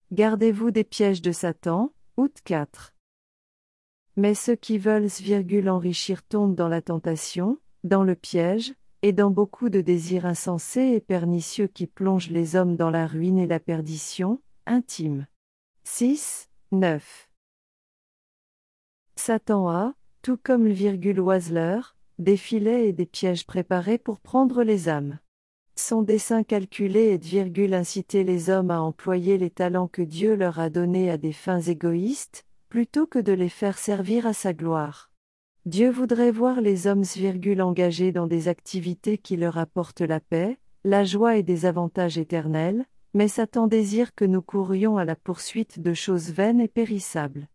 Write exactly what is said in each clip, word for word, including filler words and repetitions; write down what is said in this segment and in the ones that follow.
Gardez-vous des pièges de Satan, août quatre. Mais ceux qui veulent s enrichir tombent dans la tentation, dans le piège, et dans beaucoup de désirs insensés et pernicieux qui plongent les hommes dans la ruine et la perdition, intime. six, neuf. Satan a, tout comme le virgule Oiseleur, des filets et des pièges préparés pour prendre les âmes. Son dessein calculé est de virgule inciter les hommes à employer les talents que Dieu leur a donnés à des fins égoïstes, plutôt que de les faire servir à sa gloire. Dieu voudrait voir les hommes virgule engagés dans des activités qui leur apportent la paix, la joie et des avantages éternels, mais Satan désire que nous courions à la poursuite de choses vaines et périssables.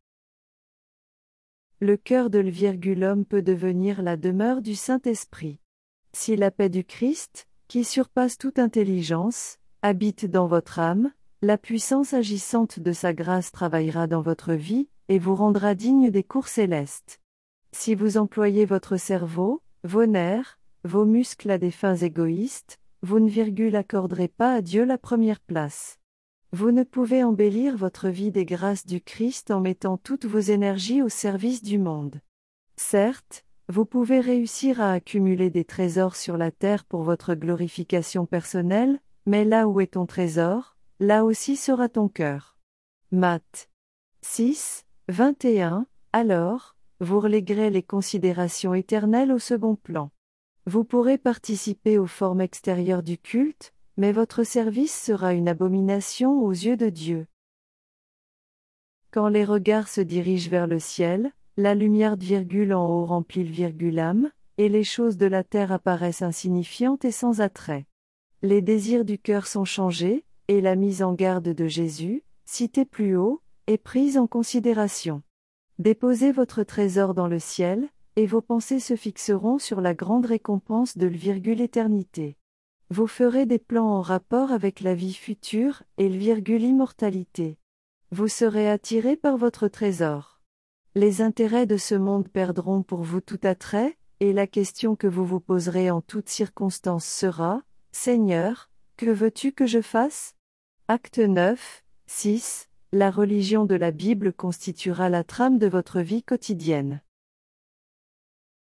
Le cœur de l'homme peut devenir la demeure du Saint-Esprit. Si la paix du Christ, qui surpasse toute intelligence, habite dans votre âme, la puissance agissante de sa grâce travaillera dans votre vie, et vous rendra digne des cours célestes. Si vous employez votre cerveau, vos nerfs, vos muscles à des fins égoïstes, vous ne virgule accorderez pas à Dieu la première place. Vous ne pouvez embellir votre vie des grâces du Christ en mettant toutes vos énergies au service du monde. Certes, vous pouvez réussir à accumuler des trésors sur la terre pour votre glorification personnelle, mais là où est ton trésor, là aussi sera ton cœur. Matthieu six, vingt et un. Alors, vous reléguerez les considérations éternelles au second plan. Vous pourrez participer aux formes extérieures du culte, mais votre service sera une abomination aux yeux de Dieu. Quand les regards se dirigent vers le ciel, la lumière de virgule en haut remplit le virgule âme, et les choses de la terre apparaissent insignifiantes et sans attrait. Les désirs du cœur sont changés, et la mise en garde de Jésus, citée plus haut, est prise en considération. Déposez votre trésor dans le ciel, et vos pensées se fixeront sur la grande récompense de l'éternité. Vous ferez des plans en rapport avec la vie future et l'immortalité. Vous serez attiré par votre trésor. Les intérêts de ce monde perdront pour vous tout attrait, et la question que vous vous poserez en toutes circonstances sera : Seigneur, que veux-tu que je fasse ? Acte neuf, six. La religion de la Bible constituera la trame de votre vie quotidienne.